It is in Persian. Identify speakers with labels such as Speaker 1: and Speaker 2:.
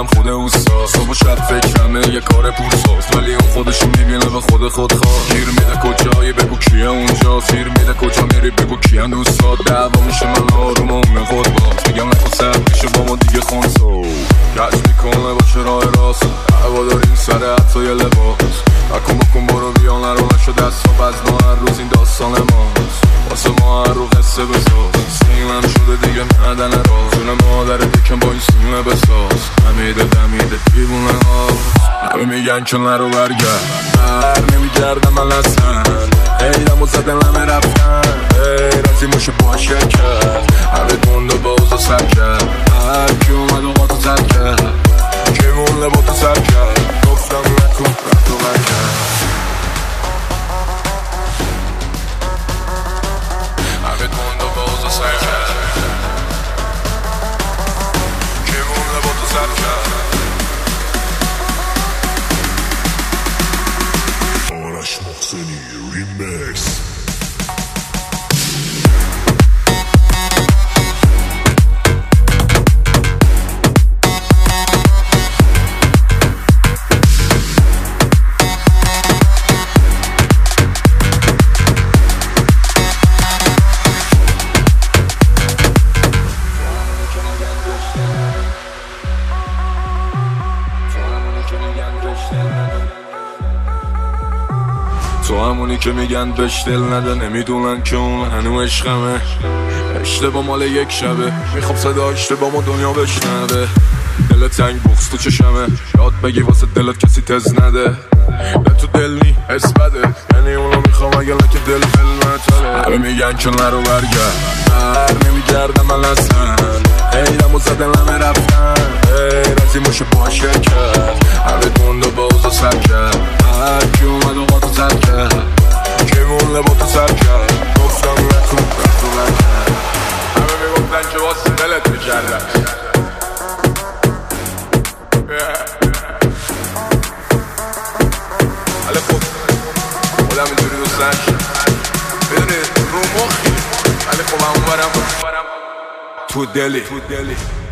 Speaker 1: اونم خود اوستا. صبح و شب فکرمه یه کار پورساز، ولی اون خودشو میبینه به خود خودخواه. گیر میده کجایی بگو کیه اونجا، سیر میده کجا میری بگو کیه دوستا. دعوا میشه من آروم و اون خود باز، میگم نکن سر میشه با ما دیگه خونسو. کج میکنه با چرای راست، هوا داریم سر حتی یه لباس. بکن برو بیا نرو نشو دست و بز ما هر روز این داستان ماست. واسه ما هر رو قصه بساز، سیمم شده دیگه معدن راز. جون مادر یکم با این سیمه بساز، دمیده دیوونه هاست. همه میگن که نرو برگرد، بر نمیگردم من اصلا. ایدم و زدن همه رفتن، رازی موشه باشه کرد. همه گنده باز و سر کرد، هر کی اومد و قاطو سر کرد. که مون لباتو سر کرد، گفتم نکن رفت و برگرد. همه گنده باز و سر کرد، که مون لباتو سر کرد. آرش محسنی ریمیکس. تو همونی که میگن بهش دل نده، نمیدونن که اون هنو عشقمه. اشتباه مال یک شبه، میخوام صداش با ما دنیا بشنوه. دل تنگ بغض تو چشمه، یاد بگی واسه دلت کسی تز نده. به تو دل نی حس بده، یعنی اونو میخوام اگه لکه دل فلمتره. همه میگن که نرو برگرد، بر نمیگردم من اصلا. ایدم و زدن همه رفتن، رازی موشه باشه کرد. همه گنده باز و سر کرد، هر کی اومد و قاطو سر کرد. که مون لباتو سر کرد، گفتم نکن رفت و برگرد. همه میگفتن که واسه دلت میکردن. ولی خب خودم اینجوری دوست نشم، میدونی رو مخی. ولی خب همون برم تو دلی